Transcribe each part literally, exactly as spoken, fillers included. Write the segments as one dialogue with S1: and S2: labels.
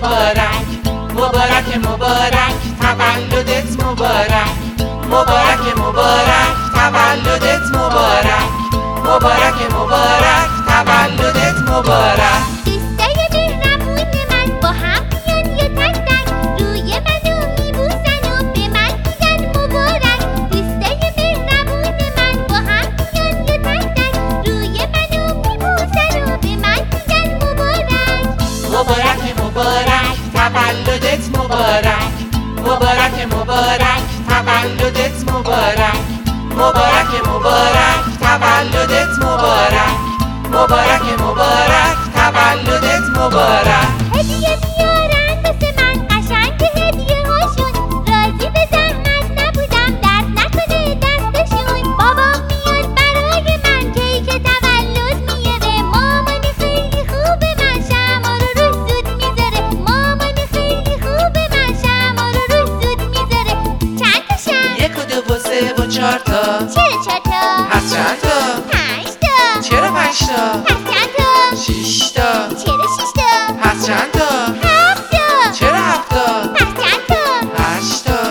S1: مبارک، مبارک مبارک تولدت مبارک، مبارک مبارک تولدت مبارک، مبارک مبارک تولدت مبارک.
S2: دوستای مهربون من با هم میان یه تک تک روی منو میبوسن و به من میگن مبارک. دوستای مهربون من با هم میان یه تک تک روی منو میبوسن و به من میگن مبارک.
S1: مبارک مبارک تولدت مبارک، مبارک مبارک تولدت مبارک، مبارک مبارک تولدت مبارک، مبارک مبارک تولدت مبارک.
S2: هدیه میارن واسه من قشنگ هدیه هاشون، راضی به زحمت نبودم درد نکنه دستشون. بابام میاد برای من کیک تولد میاره، مامان خیلی خوبه من شمع رو روش زود میذاره، مامان خیلی خوبه من شمع رو روش زود میذاره. چند تا شمع؟
S1: یک و دو و سه و چهار تا.
S2: چرا چهار تا؟
S1: پس چند تا؟
S2: پنج تا.
S1: چرا پنج تا؟
S2: پس چند تا؟
S1: شیش تا.
S2: چرا شیش تا؟
S1: پس چند تا؟
S2: هفت تا.
S1: چرا هفت تا؟
S2: پس چند تا؟
S1: هشت تا.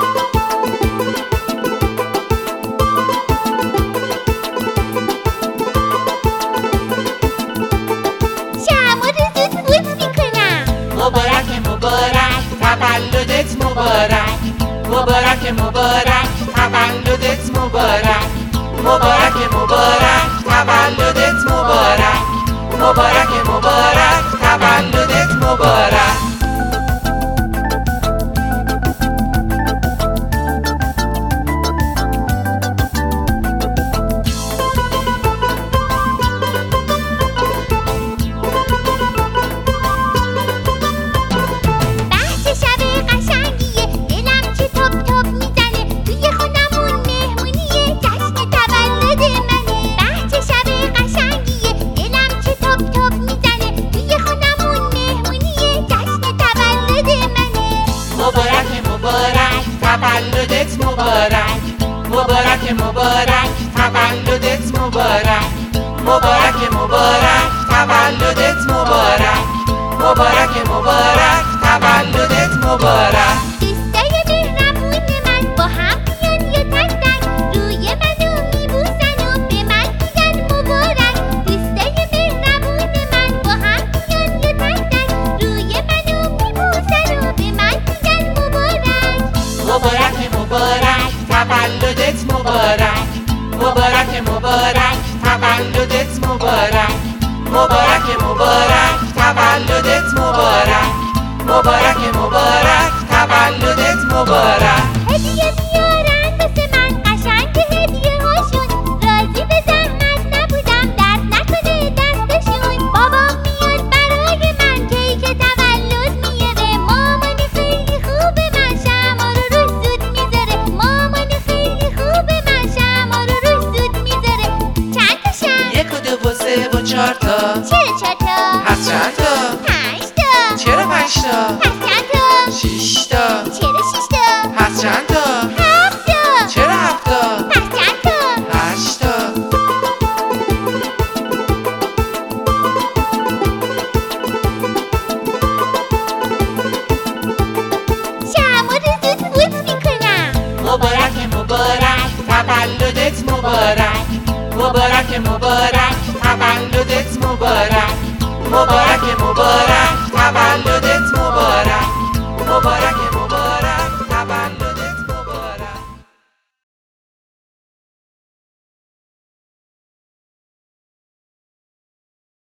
S2: شمع رو زود فوت میکنم.
S1: مبارک مبارک تولدت مبارک، مبارک مبارک تولدت مبارک، مبارک مبارک تولدت مبارک، مبارک مبارک تولدت مبارک.
S2: بحث شب قشنگیه، دلم چه تاپ تاپ میزنه، توی خونمون مهمونیه جشن تولد منه. بحث شب قشنگیه، دلم چه تاپ تاپ میزنه، توی خونمون مهمونیه جشن تولد منه.
S1: مبارک مبارک تولدت مبارک، مبارک مبارک تولدت مبارک، مبارک مبارک تولدت مبارک، مبارک مبارک تولدت مبارک.
S2: دوستای مهربون من با هم میان یه تک تک روی منو میبوسن و به من میگن مبارک. دوستای مهربون من با هم میان یه تک تک روی منو میبوسن و به من میگن مبارک.
S1: مبارک مبارک تولدت مبارک، مبارک مبارک تولدت مبارک، مبارک مبارک تولدت مبارک، مبارک مبارک تولدت مبارک.
S2: هدیه میارن واسه من قشنگ هدیه هاشون، راضی به زحمت نبودم درد نکنه دستشون. بابام میاد برای من کیک تولد میاره، مامان خیلی خوبه من شمع رو روش زود میذاره، مامان خیلی خوبه من شمع رو روش زود میذاره. چند تا شمع؟
S1: یک و دو و سه و چهار تا.
S2: چرا چهار تا؟
S1: پس چند تا؟
S2: پنج تا.
S1: چرا پنج تا؟
S2: پس چند تا؟
S1: شیش تا.
S2: چرا شیش تا؟
S1: پس چند تا؟
S2: هفت تا.
S1: چرا هفت تا؟
S2: پس چند تا؟
S1: هشت تا.
S2: شمع رو زود فوت میکنم.
S1: مبارک مبارک تولدت مبارک، مبارک مبارک تولدت مبارک، مبارک مبارک تولدت